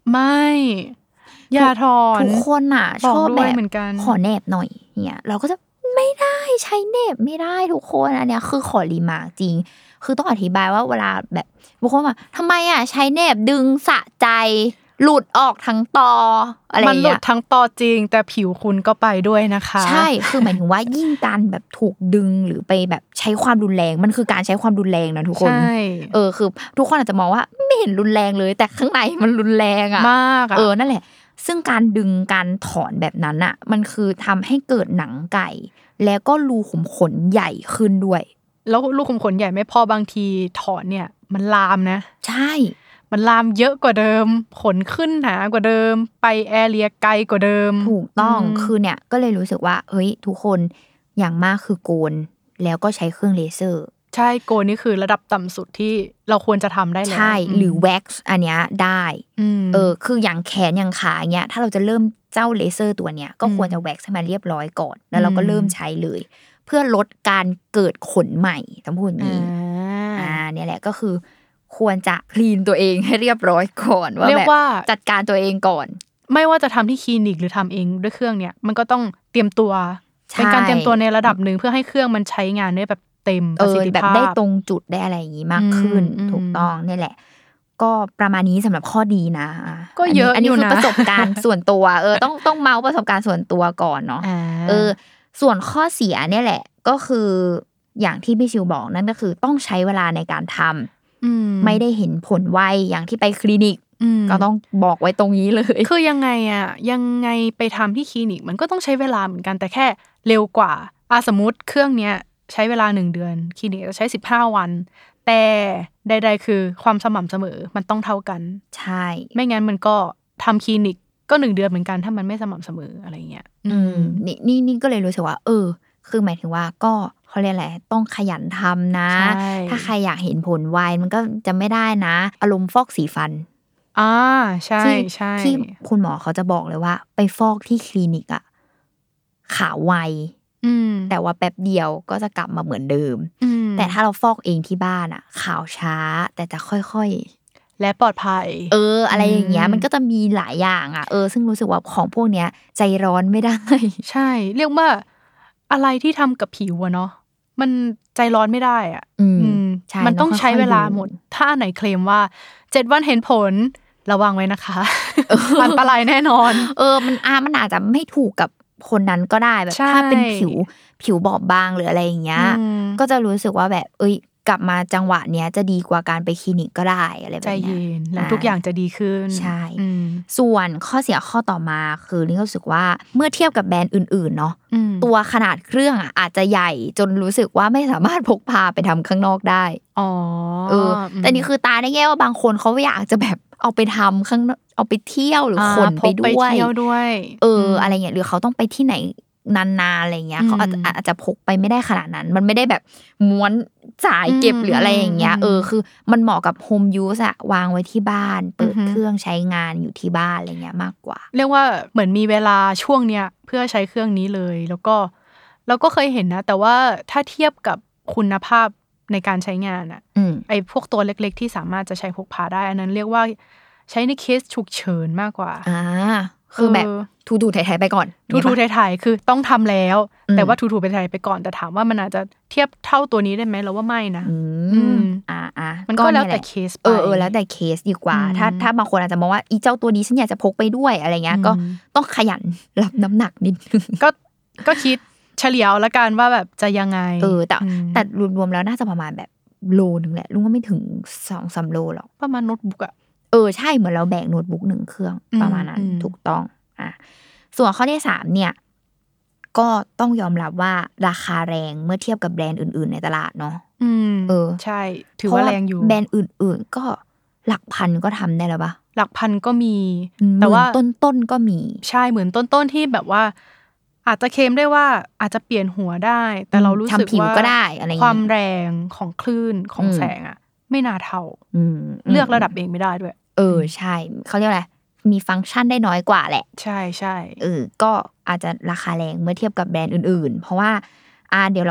ไม่อย่าถอนทุกคนอ่ะชอบแบบขอแนบหน่อยเนี่ยเราก็จะไม่ได้ใช้แนบไม่ได้ทุกคนอันเนี้ยคือขอรีมาร์คจริงคือต้องอธิบายว่าเวลาแบบบางคนว่าทำไมอ่ะใช้แนบดึงสะใจหลุดออกทั้งตออะไรอย่างเงี้ยมันหลุดทั้งตอจริงแต่ผิวคุณก็ไปด้วยนะคะใช่คือหมายถึงว่ายิ่งการแบบถูกดึงหรือไปแบบใช้ความรุนแรงมันคือการใช้ความรุนแรงนะทุกคนเออคือทุกคนอาจจะมองว่าไม่เห็นรุนแรงเลยแต่ข้างในมันรุนแรงอ่ะมากอ่ะเออนั่นแหละซึ่งการดึงการถอนแบบนั้นอ่ะมันคือทำให้เกิดหนังไก่แล้วก็รูขุมขนใหญ่ขึ้นด้วยแล้วรูขุมขนใหญ่ไม่พอบางทีถอนเนี่ยมันลามนะใช่มันลามเยอะกว่าเดิมขนขึ้นหนากว่าเดิมไปแอเรียไกลกว่าเดิมถูกต้องคือเนี่ยก็เลยรู้สึกว่าเฮ้ยทุกคนอย่างมากคือโกนแล้วก็ใช้เครื่องเลเซอร์ใช่โกนนี่คือระดับต่ำสุดที่เราควรจะทำได้แล้วใช่หรือแว็กซ์อันเนี้ยได้เออคืออย่างแขนอย่างขาเนี้ยถ้าเราจะเริ่มเจ้าเลเซอร์ตัวเนี้ยก็ควรจะแว็กซ์ให้มันเรียบร้อยก่อนแล้วเราก็เริ่มใช้เลยเพื่อลดการเกิดขนใหม่ต้องพูดอย่างนี้อ่าเนี่ยแหละก็คือควรจะคลีนตัวเองให้เรียบร้อยก่อนว่าแบบจัดการตัวเองก่อนไม่ว่าจะทำที่คลินิกหรือทำเองด้วยเครื่องเนี่ยมันก็ต้องเตรียมตัวเป็นการเตรียมตัวในระดับหนึ่งเพื่อให้เครื่องมันใช้งานได้แบบเต็มประสิทธิภาพแบบได้ตรงจุดได้อะไรอย่างนี้มากขึ้นถูกต้องนี่แหละก็ประมาณนี้สำหรับข้อดีนะก็เยอะอันนี้คือประสบการณ์ส่วนตัวเออต้องต้องเมาส์ประสบการณ์ส่วนตัวก่อนเนาะเออส่วนข้อเสียเนี่ยแหละก็คืออย่างที่พี่ชิวบอกนั่นก็คือต้องใช้เวลาในการทำไม่ได้เห็นผลไวอย่างที่ไปคลินิกก็ต้องบอกไว้ตรงนี้เลยคือยังไงอะยังไงไปทำที่คลินิกมันก็ต้องใช้เวลาเหมือนกันแต่แค่เร็วกว่าอ่ะสมมุติเครื่องเนี้ยใช้เวลาหนึ่งเดือนคลินิกจะใช้สิบห้าวันแต่ใดๆคือความสม่ำเสมอมันต้องเท่ากันใช่ไม่งั้นมันก็ทำคลินิกก็หนึ่งเดือนเหมือนกันถ้ามันไม่สม่ำเสมออะไรเงี้ยอืมนี่นี่นี่ก็เลยรู้สึกว่าเออคือหมายถึงว่าก็เขาเรียกอะไรต้องขยันทำนะถ้าใครอยากเห็นผลไวมันก็จะไม่ได้นะอารมณ์ฟอกสีฟันอ่าใช่ใช่ที่คุณหมอเขาจะบอกเลยว่าไปฟอกที่คลินิกอะขาวไวแต่ว่าแป๊บเดียวก็จะกลับมาเหมือนเดิมแต่ถ้าเราฟอกเองที่บ้านอะขาวช้าแต่จะค่อยๆและปลอดภัยเอออะไรอย่างเงี้ยมันก็จะมีหลายอย่างอะเออซึ่งรู้สึกว่าของพวกเนี้ยใจร้อนไม่ได้ใช่เรียกว่าอะไรที่ทำกับผิวอะเนาะมันใจร้อนไม่ได้อ่ะมันต้องใช้เวลาหมดถ้าไหนเคลมว่าเจ็ดวันเห็นผลระวังไว้นะคะอันตรายแน่นอนเออมันอามันอาจจะไม่ถูกกับคนนั้นก็ได้แบบถ้าเป็นผิวผิวบอบบางหรืออะไรอย่างเงี้ยก็จะรู้สึกว่าแบบเอ้ยกลับมาจังหวะเนี้ยจะดีกว่าการไปคลินิกก็ได้อะไรแบบเนี้ยใจเย็นแล้วทุกอย่างจะดีขึ้นใช่ส่วนข้อเสียข้อต่อมาคือนี่รู้สึกว่าเมื่อเทียบกับแบรนด์อื่นๆเนาะตัวขนาดเครื่องอ่ะอาจจะใหญ่จนรู้สึกว่าไม่สามารถพกพาไปทำข้างนอกได้อ๋อเออแต่นี่คือตาได้แง่ว่าบางคนเขาอยากจะแบบเอาไปทำข้างเอาไปเที่ยวหรือขนไปด้วยเที่ยวด้วยเอออะไรเงี้ยหรือเขาต้องไปที่ไหนนานๆอะไรเงี้ยเขาอาจจะอาจจะพกไปไม่ได้ขนาดนั้นมันไม่ได้แบบม้วนสายเก็บหรืออะไรอย่างเงี้ยเออคือมันเหมาะกับโฮมยูสอะวางไว้ที่บ้านเปิดเครื่องใช้งานอยู่ที่บ้านอะไรเงี้ยมากกว่าเรียกว่าเหมือนมีเวลาช่วงเนี้ยเพื่อใช้เครื่องนี้เลยแล้วก็เราก็เคยเห็นนะแต่ว่าถ้าเทียบกับคุณภาพในการใช้งานอะไอ้พวกตัวเล็กๆที่สามารถจะใช้พกพาได้อันนั้นเรียกว่าใช้ในเคสฉุกเฉินมากกว่าอ่าคือแบบทูๆไทยๆไปก่อนทูๆไทยๆคือต้องทำแล้วแต่ว่าทูๆไปไทยไปก่อนแต่ถามว่ามันอาจจะเทียบเท่าตัวนี้ได้ไหมเราว่าไม่นะอืมอ่าอ่ามันก็แล้วแต่เคสไปเออเออแล้วแต่เคสดีกว่าถ้าถ้าบางคนอาจจะมองว่าอีเจ้าตัวนี้ฉันอยากจะพกไปด้วยอะไรเงี้ยก็ต้องขยันรับน้ำหนักนิดนึงก็ก็คิดเฉลี่ยละกันว่าแบบจะยังไงเออแต่แต่รวมๆแล้วน่าจะประมาณแบบโลนึงแหละลุงก็ไม่ถึง สองถึงสาม โลหรอกประมาณโน้ตบุ๊กอ่ะเออใช่เหมือนเราแบกโน้ตบุ๊กหนึ่งเครื่องประมาณนั้นถูกต้องอ่ะส่วนข้อที่สามเนี่ยก็ต้องยอมรับว่าราคาแรงเมื่อเทียบกับแบรนด์อื่นๆในตลาดเนาะเออใช่ถือว่าแรงอยู่แบรนด์อื่นๆก็หลักพันก็ทำได้แล้วปะหลักพันก็มีแต่ว่าต้นๆก็มีใช่เหมือนต้นๆที่แบบว่าอาจจะเคลมได้ว่าอาจจะเปลี่ยนหัวได้แต่เรารู้สึกว่าความแรงของคลื่นของแสงอะไม่น่าเท่าเลือกระดับเองไม่ได้ด้วยเออใช่เขาเรียกอะไรมีฟังก์ชันได้น้อยกว่าแหละใช่ใช่เออก็อาจจะราคาแรงเมื่อเทียบกับแบรนด์อื่นๆเพราะว่าอ่าเดี๋ยวเรา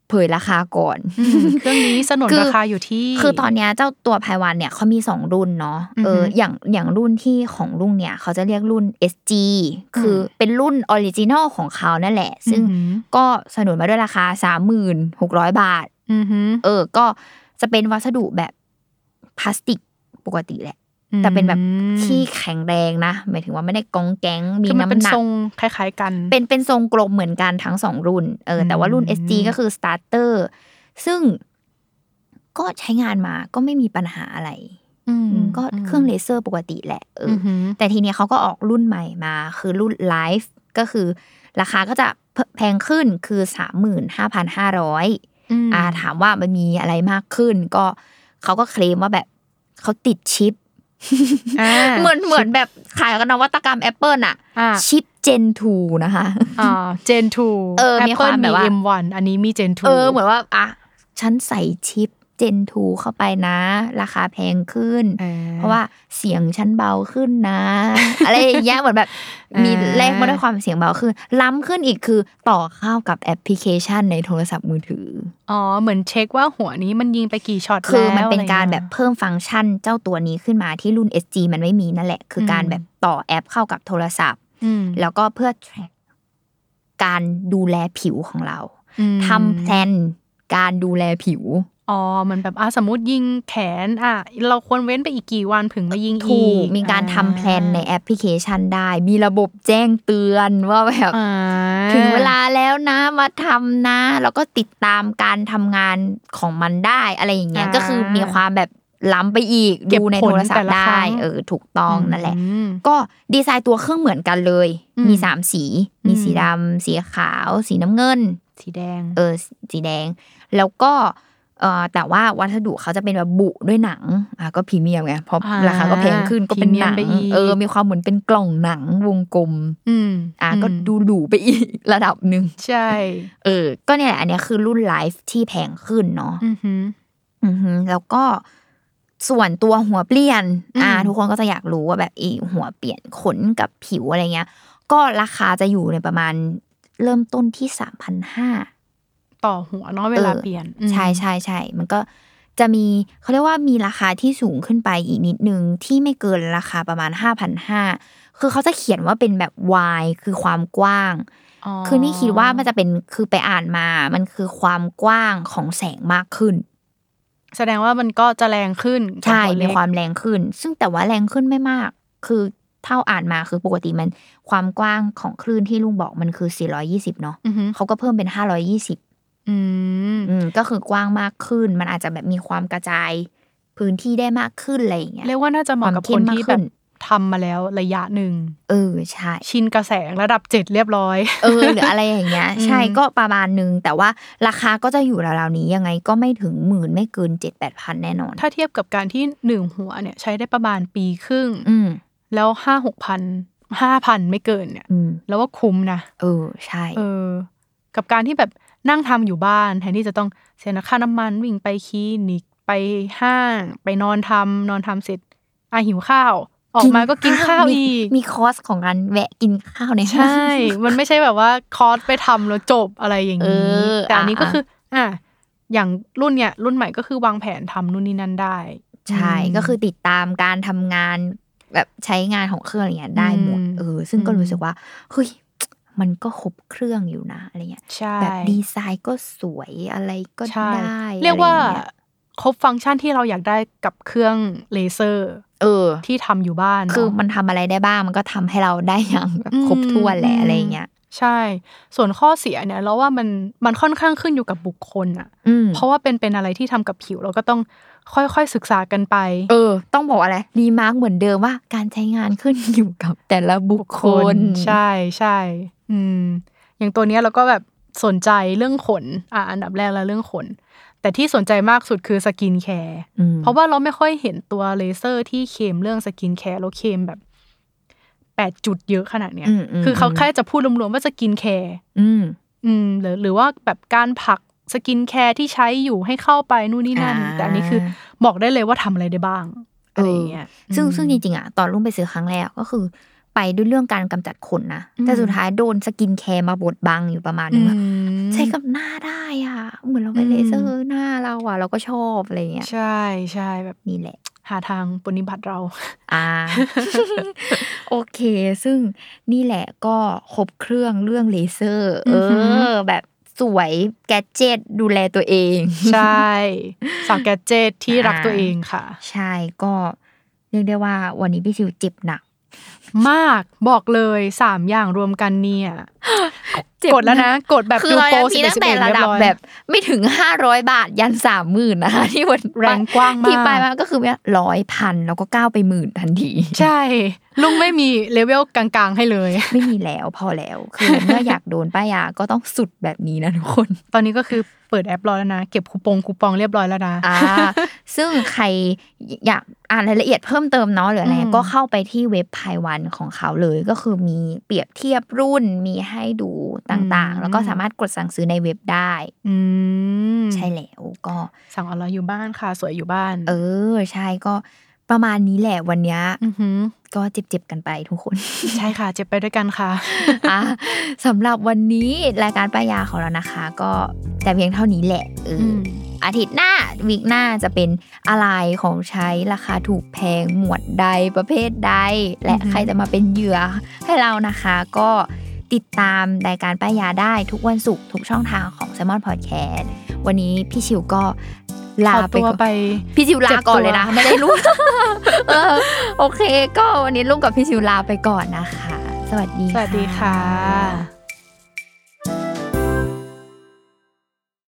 เผยราคาก่อนเครื่องนี้สนนราคาอยู่ที่คือตอนนี้เจ้าตัวไพวันเนี่ยเขามีสองรุ่นเนาะเอออย่างอย่างรุ่นที่ของลุงเนี่ยเขาจะเรียกรุ่น เอส จี คือเป็นรุ่นออริจินอลของเขานั่นแหละซึ่งก็สนุนมาด้วยราคา สามพันหกร้อย บาทเออก็จะเป็นวัสดุแบบพลาสติกปกติแหละแต่เป็นแบบที่แข็งแรงนะหมายถึงว่าไม่ได้กองแก๊งมีน้ำหนักเป็นทรงคล้ายๆกันเป็นเป็นทรงกลมเหมือนกันทั้งสองรุ่นเออแต่ว่ารุ่น เอส จี ก็คือสตาร์เตอร์ซึ่งก็ใช้งานมาก็ไม่มีปัญหาอะไรก็เครื่องเลเซอร์ปกติแหละเออแต่ทีนี้เขาก็ออกรุ่นใหม่มาคือรุ่น Live ก็คือราคาก็จะแพงขึ้นคือ สามหมื่นห้าพันห้าร้อย อ่าถามว่ามันมีอะไรมากขึ้นก็เขาก็เคลมว่าแบบเขาติดชิปเหมือนเหมือนแบบขายกันนวัตกรรม Apple น่ะชิป เจน ทู นะคะอ่า เจน ทูเออมีความแบบว่าเอ็ม วัน อันนี้มี เจน ทูเออเหมือนว่าอ่ะฉันใส่ชิป เจน ทู เข้าไปนะราคาแพงขึ้นเพราะว่าเสียงฉันเบาขึ้นนะอะไรอย่างเงี้ยเหมือนแบบมีแลกมาด้วยความเสียงเบาขึ้นล้ำขึ้นอีกคือต่อเข้ากับแอปพลิเคชันในโทรศัพท์มือถืออ๋อเหมือนเช็คว่าหัวนี้มันยิงไปกี่ช็อตแล้วคือมันเป็นการแบบเพิ่มฟังก์ชันเจ้าตัวนี้ขึ้นมาที่รุ่น เอส จี มันไม่มีนั่นแหละคือการแบบต่อแอปเข้ากับโทรศัพท์แล้วก็เพื่อ track การดูแลผิวของเราทำแพลนการดูแลผิวอ๋อมันแบบอ่ะสมมุติยิงแขนอ่ะเราควรเว้นไปอีกกี่วันถึงมายิงอีกถูกมีการทำแพลนในแอปพลิเคชันได้มีระบบแจ้งเตือนว่าแบบถึงเวลาแล้วนะมาทำนะแล้วก็ติดตามการทำงานของมันได้อะไรอย่างเงี้ยก็คือมีความแบบล้ำไปอีกดูในโทรศัพท์ได้เออถูกต้องนั่นแหละก็ดีไซน์ตัวเครื่องเหมือนกันเลยมีสามสีมีสีดำสีขาวสีน้ำเงินสีแดงเออสีแดงแล้วก็เอ่อแต่ว่าวัสดุเขาจะเป็นแบบบุด้วยหนังอ่ะก็พรีเมียมไงเพราะราคาก็แพงขึ้นก็เป็นหนังเออมีความเหมือนเป็นกล่องหนังวงกลมอืมอ่ะก็ดูหรูไปอีกระดับนึงใช่เออก็เนี่ยแหละอันนี้คือรุ่นไลฟ์ที่แพงขึ้นเนาะอือฮึอือฮึแล้วก็ส่วนตัวหัวเปลี่ยนอ่าทุกคนก็จะอยากรู้ว่าแบบอีหัวเปลี่ยนขนกับผิวอะไรเงี้ยก็ราคาจะอยู่ในประมาณเริ่มต้นที่ สามพันห้าร้อยต่อหัวเนาะเวลาเปลี่ยนใช่ๆๆมันก็จะมีเขาเรียกว่ามีราคาที่สูงขึ้นไปอีกนิดนึงที่ไม่เกินราคาประมาณ ห้าพันห้าร้อย คือเขาจะเขียนว่าเป็นแบบ Y คือความกว้างคือนี่คิดว่ามันจะเป็นคือไปอ่านมามันคือความกว้างของแสงมากขึ้นแสดงว่ามันก็จะแรงขึ้นใช่มีความแรงขึ้นซึ่งแต่ว่าแรงขึ้นไม่มากคือเท่าอ่านมาคือปกติมันความกว้างของคลื่นที่ลุงบอกมันคือสี่ร้อยยี่สิบเนาะเขาก็เพิ่มเป็นห้าร้อยยี่สิบอืมอืมก็คือกว้างมากขึ้นมันอาจจะแบบมีความกระจายพื้นที่ได้มากขึ้นอะไรอย่างเงี้ยเรียกว่าน่าจะเหมาะกับคนที่แบบทำมาแล้วระยะนึงเออใช่ชินกระแสระดับเจ็ดเรียบร้อยเออหรืออะไรอย่างเงี้ยใช่ก็ประมาณนึงแต่ว่าราคาก็จะอยู่ราวๆนี้ยังไงก็ไม่ถึงหมื่นไม่เกิน เจ็ดถึงแปดพัน แน่นอนถ้าเทียบกับการที่หนึ่งหัวเนี่ยใช้ได้ประมาณปีครึ่งอืมแล้ว ห้าหกพัน ห้าพัน ไม่เกินเนี่ยแล้วว่าคุ้มนะเออใช่เออกับการที่แบบนั่งทำอยู่บ้านแทนที่จะต้องเสียค่าน้ำมันวิ่งไปคลินิกไปห้างไปนอนทำนอนทำเสร็จอ่ะหิวข้าวออกมาก็กินข้าวอีกมีคอร์สของการแวะกินข้าวในห้างใช่มันไม่ใช่แบบว่าคอร์สไปทำแล้วจบอะไรอย่างนี้แต่อันนี้ก็คืออ่ะอย่างรุ่นเนี้ยรุ่นใหม่ก็คือวางแผนทำนู่นนี่นั่นได้ใช่ก็คือติดตามการทำงานแบบใช้งานของเครื่องอะไรเงี้ยได้หมดเออซึ่งก็รู้สึกว่าเฮ้ยมันก็ครบเครื่องอยู่นะอะไรเงี้ยแบบดีไซน์ก็สวยอะไรก็ได้เรียกว่าครบฟังก์ชันที่เราอยากได้กับเครื่องเลเซอร์เออที่ทำอยู่บ้านคือมันทำอะไรได้บ้างมันก็ทำให้เราได้อย่างแบบครบถ้วนแหละอะไรเงี้ยใช่ส่วนข้อเสียเนี่ยเราว่ามันมันค่อนข้างขึ้นอยู่กับบุคคลอ่ะเพราะว่าเป็นเป็นอะไรที่ทำกับผิวเราก็ต้องค่อยๆศึกษากันไปเออต้องบอกอะไรรีมาร์คเหมือนเดิมว่าการใช้งานขึ้นอยู่กับแต่ละบุคคลใช่ใช่อืมอย่างตัวเนี้ยเราก็แบบสนใจเรื่องขนอ่ะอันดับแรกแล้วเรื่องขนแต่ที่สนใจมากสุดคือสกินแคร์เพราะว่าเราไม่ค่อยเห็นตัวเลเซอร์ที่เคมเรื่องสกินแคร์แล้วเคมแบบแปดจุดเยอะขนาดเนี้ยคือเขาแค่จะพูดรวมๆว่าสกินแคร์อืมอืมหรือหรือว่าแบบการผักสกินแคร์ที่ใช้อยู่ให้เข้าไปนู่นนี่นั่นแต่อันนี้คือบอกได้เลยว่าทำอะไรได้บ้างอะไรอย่างเงี้ยซึ่งซึ่งจริงๆอ่ะตอนลุงไปซื้อครั้งแรกก็คือไปด้วยเรื่องการกำจัดขนนะแต่สุดท้ายโดนสกินแคร์มาบดบังอยู่ประมาณนึงใช้กับหน้าได้อ่ะเหมือนเราไปเลเซอร์หน้าเราอ่ะเราก็ชอบอะไรเงี้ยใช่ใช่แบบนี่แหละหาทางปฏิบัติเราอ่า โอเคซึ่งนี่แหละก็ครบเครื่องเรื่องเลเซอร์เออแบบสวยแกดเจ็ตดูแลตัวเองใช่สาวแกดเจ็ตที่รักตัวเองค่ะใช่ก็เรียกได้ว่าวันนี้พี่ชิวเจ็บหนักมากบอกเลยสามอย่างรวมกันเนี่ยกดแล้วนะกดแบบดูโปรสิบเอ็ด สิบเอ็ดเรียบร้อยแบบไม่ถึงห้าร้อยบาทยัน สามหมื่น นะคะที่วันแรงกว้างมากที่ไปมาก็คือว่าหนึ่งร้อย พันแล้วก็ก้าวไปหมื่นทันทีใช่ลุงไม่มีเลเวลกลางๆให้เลยไม่มีแล้วพอแล้วคือเมื่ออยากโดนป้ายาก็ต้องสุดแบบนี้นะทุกคนตอนนี้ก็คือเปิดแอปรอแล้วนะเก็บคูปองคูปองเรียบร้อยแล้วนะอ่าซึ่งใครอยากอ่านรายละเอียดเพิ่มเติมเนาะหรืออะไรก็เข้าไปที่เว็บไพวันของเขาเลยก็คือมีเปรียบเทียบรุ่นมีให้ดูต่างๆแล้วก็สามารถกดสั่งซื้อในเว็บได้อืมใช่แล้วก็สั่งออนไลน์อยู่บ้านค่ะสวยอยู่บ้านเออใช่ก็ประมาณนี้แหละวันนี้ก็เจ็บๆกันไปทุกคนใช่ค่ะเจ็บไปด้วยกันค่ะอ่ะสำหรับวันนี้รายการป้ายาของเรานะคะก็แต่เพียงเท่านี้แหละเอออาทิตย์หน้าวีคหน้าจะเป็นอะไรของใช้ราคาถูกแพงหมวดใดประเภทใดและใครจะมาเป็นเหยื่อให้เรานะคะก็ติดตามรายการป้ายาได้ทุกวันศุกร์ทุกช่องทางของ Salmon Podcast วันนี้พี่ชิวก็ลาไปไปพี่ชิวลาก่อนเลยนะไม่ได้รู้เออโอเคก็วันนี้ลุงกับพี่ชิวลาไปก่อนนะคะสวัสดีสวัสดีค่ะ